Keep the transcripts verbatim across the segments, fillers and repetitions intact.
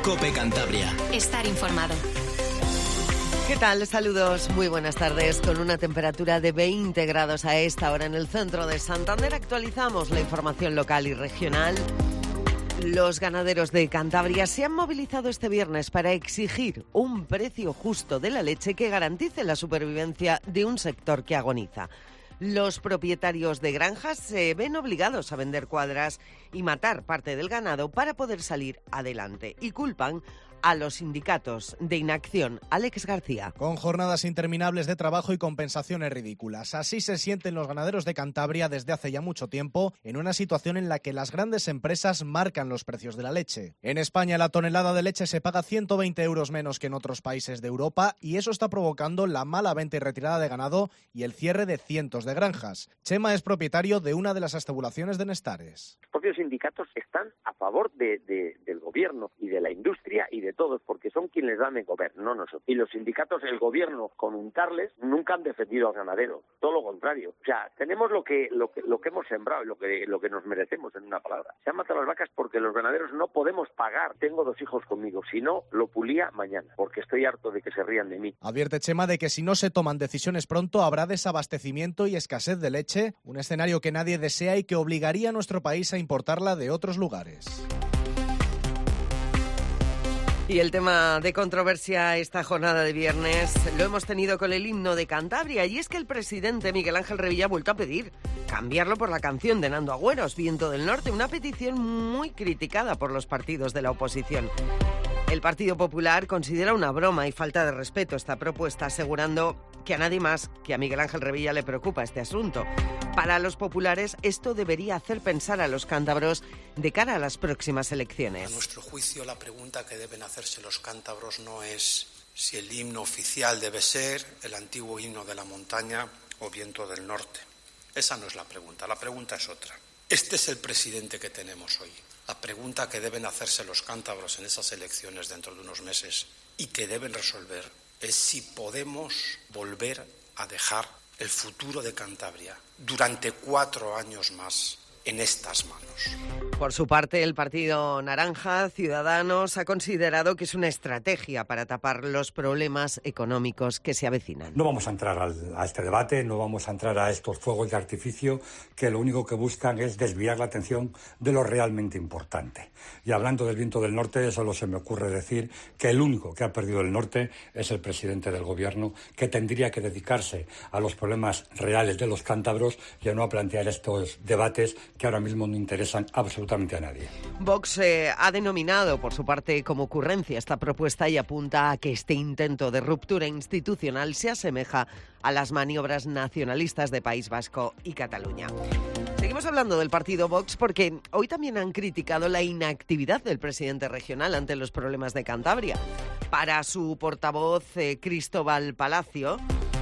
COPE Cantabria. Estar informado. ¿Qué tal? Saludos, muy buenas tardes. Con una temperatura de veinte grados a esta hora en el centro de Santander, actualizamos la información local y regional. Los ganaderos de Cantabria se han movilizado este viernes para exigir un precio justo de la leche que garantice la supervivencia de un sector que agoniza. Los propietarios de granjas se ven obligados a vender cuadras y matar parte del ganado para poder salir adelante y culpan a los sindicatos de inacción. Alex García. Con jornadas interminables de trabajo y compensaciones ridículas. Así se sienten los ganaderos de Cantabria desde hace ya mucho tiempo, en una situación en la que las grandes empresas marcan los precios de la leche. En España la tonelada de leche se paga ciento veinte euros menos que en otros países de Europa y eso está provocando la mala venta y retirada de ganado y el cierre de cientos de granjas. Chema es propietario de una de las estabulaciones de Nestares. Los propios sindicatos están a favor de, de, del gobierno y de la industria y de todos, porque son quienes dan de comer, no nosotros. Y los sindicatos, el gobierno, con untarles, nunca han defendido al ganadero, todo lo contrario. O sea, tenemos lo que lo que, lo que hemos sembrado y lo que, lo que nos merecemos, en una palabra. Se han matado las vacas porque los ganaderos no podemos pagar. Tengo dos hijos conmigo, si no, lo pulía mañana, porque estoy harto de que se rían de mí. Advierte Chema de que si no se toman decisiones pronto, habrá desabastecimiento y escasez de leche, un escenario que nadie desea y que obligaría a nuestro país a importarla de otros lugares. Y el tema de controversia esta jornada de viernes lo hemos tenido con el himno de Cantabria, y es que el presidente Miguel Ángel Revilla ha vuelto a pedir cambiarlo por la canción de Nando Agüeros, Viento del Norte, una petición muy criticada por los partidos de la oposición. El Partido Popular considera una broma y falta de respeto esta propuesta, asegurando que a nadie más que a Miguel Ángel Revilla le preocupa este asunto. Para los populares, esto debería hacer pensar a los cántabros de cara a las próximas elecciones. A nuestro juicio, la pregunta que deben hacerse los cántabros no es si el himno oficial debe ser el antiguo himno de la montaña o Viento del Norte. Esa no es la pregunta, la pregunta es otra. Este es el presidente que tenemos hoy. La pregunta que deben hacerse los cántabros en esas elecciones dentro de unos meses y que deben resolver es si podemos volver a dejar el futuro de Cantabria durante cuatro años más en estas manos. Por su parte, el Partido Naranja, Ciudadanos, ha considerado que es una estrategia para tapar los problemas económicos que se avecinan. No vamos a entrar al, a este debate, no vamos a entrar a estos fuegos de artificio que lo único que buscan es desviar la atención de lo realmente importante. Y hablando del Viento del Norte, solo se me ocurre decir que el único que ha perdido el norte es el presidente del gobierno, que tendría que dedicarse a los problemas reales de los cántabros y a no a plantear estos debates que ahora mismo no interesan absolutamente a nadie. Vox eh, ha denominado por su parte como ocurrencia esta propuesta y apunta a que este intento de ruptura institucional se asemeja a las maniobras nacionalistas de País Vasco y Cataluña. Seguimos hablando del partido Vox porque hoy también han criticado la inactividad del presidente regional ante los problemas de Cantabria. Para su portavoz, eh, Cristóbal Palacio,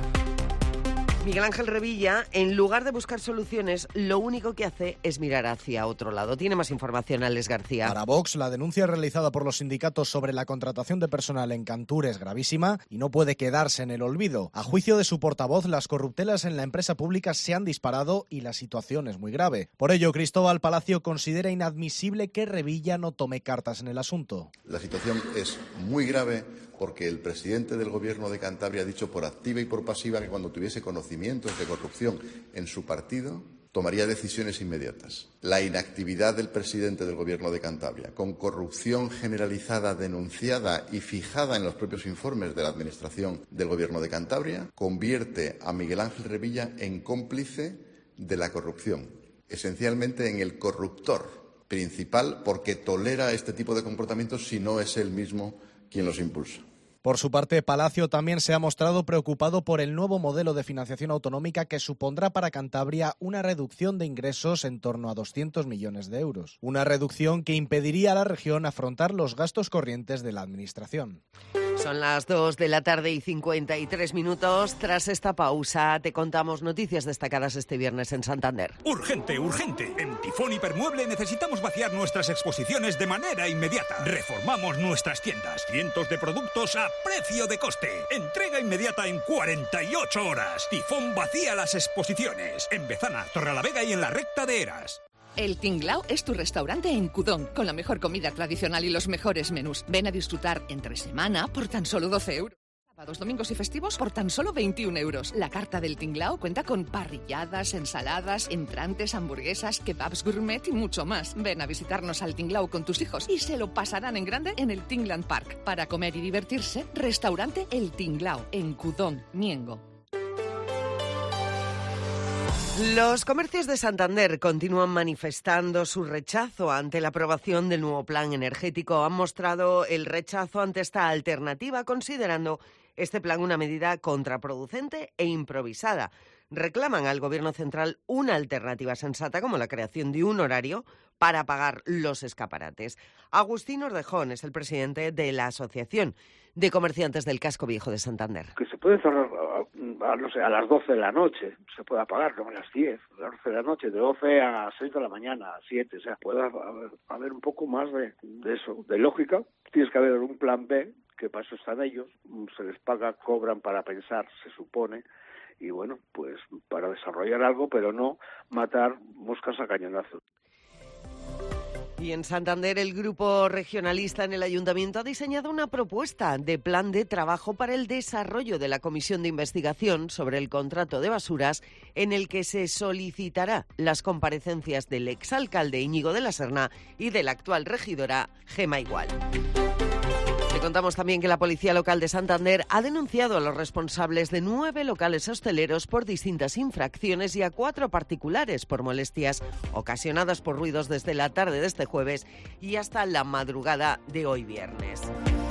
Miguel Ángel Revilla, en lugar de buscar soluciones, lo único que hace es mirar hacia otro lado. Tiene más información Alex García. Para Vox, la denuncia realizada por los sindicatos sobre la contratación de personal en Cantur es gravísima y no puede quedarse en el olvido. A juicio de su portavoz, las corruptelas en la empresa pública se han disparado y la situación es muy grave. Por ello, Cristóbal Palacio considera inadmisible que Revilla no tome cartas en el asunto. La situación es muy grave porque el presidente del Gobierno de Cantabria ha dicho por activa y por pasiva que cuando tuviese conocimientos de corrupción en su partido tomaría decisiones inmediatas. La inactividad del presidente del Gobierno de Cantabria, con corrupción generalizada, denunciada y fijada en los propios informes de la Administración del Gobierno de Cantabria, convierte a Miguel Ángel Revilla en cómplice de la corrupción, esencialmente en el corruptor principal, porque tolera este tipo de comportamientos si no es él mismo quien los impulsa. Por su parte, Palacio también se ha mostrado preocupado por el nuevo modelo de financiación autonómica que supondrá para Cantabria una reducción de ingresos en torno a doscientos millones de euros. Una reducción que impediría a la región afrontar los gastos corrientes de la Administración. Son las dos de la tarde y cincuenta y tres minutos. Tras esta pausa, te contamos noticias destacadas este viernes en Santander. Urgente, urgente. En Tifón Hipermueble necesitamos vaciar nuestras exposiciones de manera inmediata. Reformamos nuestras tiendas. Cientos de productos a precio de coste. Entrega inmediata en cuarenta y ocho horas. Tifón vacía las exposiciones. En Bezana, Torrelavega y en la recta de Eras. El Tinglao es tu restaurante en Cudón, con la mejor comida tradicional y los mejores menús. Ven a disfrutar entre semana por tan solo doce euros. Sábados, domingos y festivos por tan solo veintiún euros. La carta del Tinglao cuenta con parrilladas, ensaladas, entrantes, hamburguesas, kebabs gourmet y mucho más. Ven a visitarnos al Tinglao con tus hijos y se lo pasarán en grande en el Tingland Park. Para comer y divertirse, restaurante El Tinglao, en Cudón, Miengo. Los comercios de Santander continúan manifestando su rechazo ante la aprobación del nuevo plan energético. Han mostrado el rechazo ante esta alternativa, considerando este plan una medida contraproducente e improvisada. Reclaman al Gobierno central una alternativa sensata, como la creación de un horario para pagar los escaparates. Agustín Ordejón es el presidente de la Asociación de Comerciantes del Casco Viejo de Santander. Que se puede cerrar a, a, no sé, a las doce de la noche, se puede apagar, no a las diez, a las doce de la noche, de doce a seis de la mañana, a siete, o sea, puede haber, haber un poco más de, de eso, de lógica. Tienes que haber un plan B, que para eso están ellos, se les paga, cobran para pensar, se supone, y bueno, pues para desarrollar algo, pero no matar moscas a cañonazos. Y en Santander, el grupo regionalista en el ayuntamiento ha diseñado una propuesta de plan de trabajo para el desarrollo de la comisión de investigación sobre el contrato de basuras, en el que se solicitará las comparecencias del exalcalde Íñigo de la Serna y de la actual regidora Gema Igual. Le contamos también que la Policía Local de Santander ha denunciado a los responsables de nueve locales hosteleros por distintas infracciones y a cuatro particulares por molestias ocasionadas por ruidos desde la tarde de este jueves y hasta la madrugada de hoy viernes.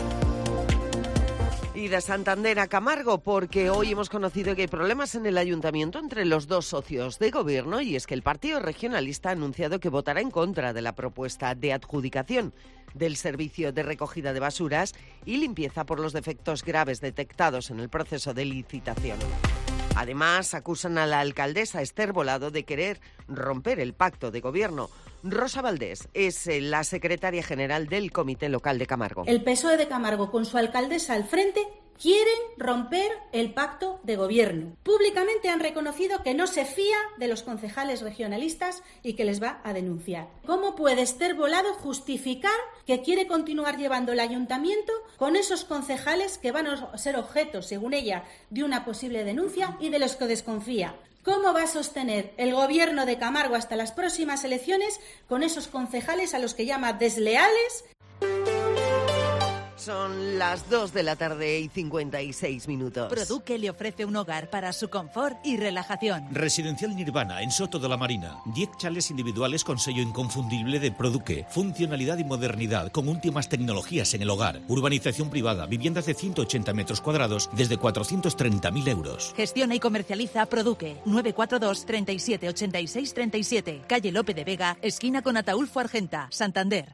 Y de Santander a Camargo, porque hoy hemos conocido que hay problemas en el ayuntamiento entre los dos socios de gobierno, y es que el Partido Regionalista ha anunciado que votará en contra de la propuesta de adjudicación del servicio de recogida de basuras y limpieza por los defectos graves detectados en el proceso de licitación. Además, acusan a la alcaldesa Esther Bolado de querer romper el pacto de gobierno. Rosa Valdés es la secretaria general del Comité Local de Camargo. El P S O E de Camargo, con su alcaldesa al frente, quieren romper el pacto de gobierno. Públicamente han reconocido que no se fía de los concejales regionalistas y que les va a denunciar. ¿Cómo puede Esther Bolado justificar que quiere continuar llevando el ayuntamiento con esos concejales que van a ser objeto, según ella, de una posible denuncia y de los que desconfía? ¿Cómo va a sostener el gobierno de Camargo hasta las próximas elecciones con esos concejales a los que llama desleales? Son las dos de la tarde y cincuenta y seis minutos. Produque le ofrece un hogar para su confort y relajación. Residencial Nirvana, en Soto de la Marina. diez chales individuales con sello inconfundible de Produque. Funcionalidad y modernidad con últimas tecnologías en el hogar. Urbanización privada, viviendas de ciento ochenta metros cuadrados desde cuatrocientos treinta mil euros. Gestiona y comercializa Produque. nueve cuatro dos, treinta y siete, ochenta y seis, treinta y siete. Calle Lope de Vega, esquina con Ataulfo Argenta, Santander.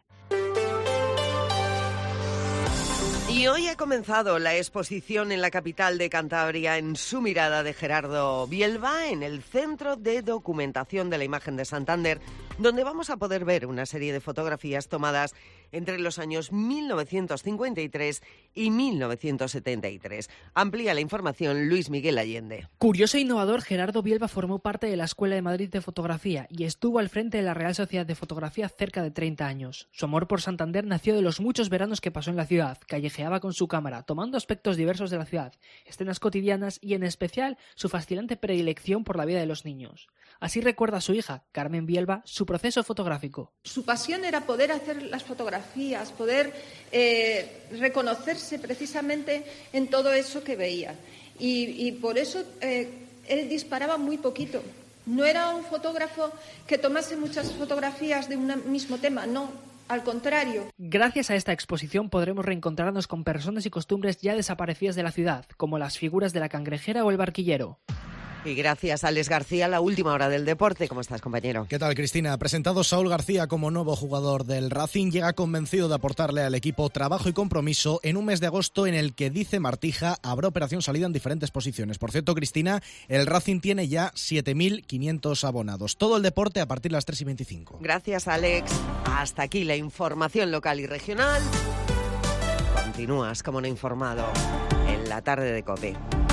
Y hoy ha comenzado la exposición en la capital de Cantabria, En su mirada, de Gerardo Bielba, en el Centro de Documentación de la Imagen de Santander, donde vamos a poder ver una serie de fotografías tomadas entre los años mil novecientos cincuenta y tres y mil novecientos setenta y tres. Amplía la información Luis Miguel Allende. Curioso e innovador, Gerardo Bielba formó parte de la Escuela de Madrid de Fotografía y estuvo al frente de la Real Sociedad de Fotografía cerca de treinta años. Su amor por Santander nació de los muchos veranos que pasó en la ciudad. Callejeaba con su cámara, tomando aspectos diversos de la ciudad, escenas cotidianas y, en especial, su fascinante predilección por la vida de los niños. Así recuerda a su hija, Carmen Bielba, su proceso fotográfico. Su pasión era poder hacer las fotografías, poder eh, reconocerse precisamente en todo eso que veía. Y, y por eso eh, él disparaba muy poquito. No era un fotógrafo que tomase muchas fotografías de un mismo tema, no. Al contrario. Gracias a esta exposición podremos reencontrarnos con personas y costumbres ya desaparecidas de la ciudad, como las figuras de la cangrejera o el barquillero. Y gracias a Alex García, la última hora del deporte. ¿Cómo estás, compañero? ¿Qué tal, Cristina? Presentado Saúl García como nuevo jugador del Racing, llega convencido de aportarle al equipo trabajo y compromiso en un mes de agosto en el que, dice Martija, habrá operación salida en diferentes posiciones. Por cierto, Cristina, el Racing tiene ya siete mil quinientos abonados. Todo el deporte a partir de las tres y veinticinco. Gracias, Alex. Hasta aquí la información local y regional. Continúas como no informado en la tarde de COPE.